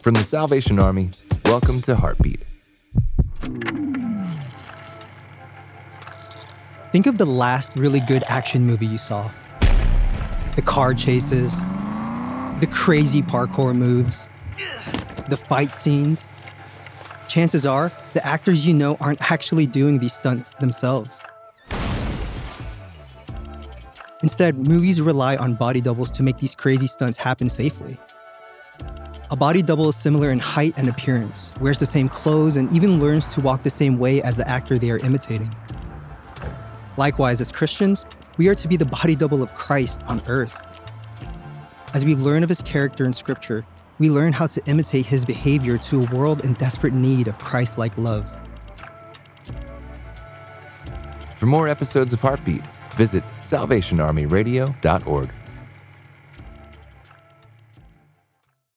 From the Salvation Army, welcome to Heartbeat. Think of the last really good action movie you saw. The car chases, the crazy parkour moves, the fight scenes. Chances are, the actors you know aren't actually doing these stunts themselves. Instead, movies rely on body doubles to make these crazy stunts happen safely. A body double is similar in height and appearance, wears the same clothes, and even learns to walk the same way as the actor they are imitating. Likewise, as Christians, we are to be the body double of Christ on earth. As we learn of his character in Scripture, we learn how to imitate his behavior to a world in desperate need of Christ-like love. For more episodes of Heartbeat, visit salvationarmyradio.org.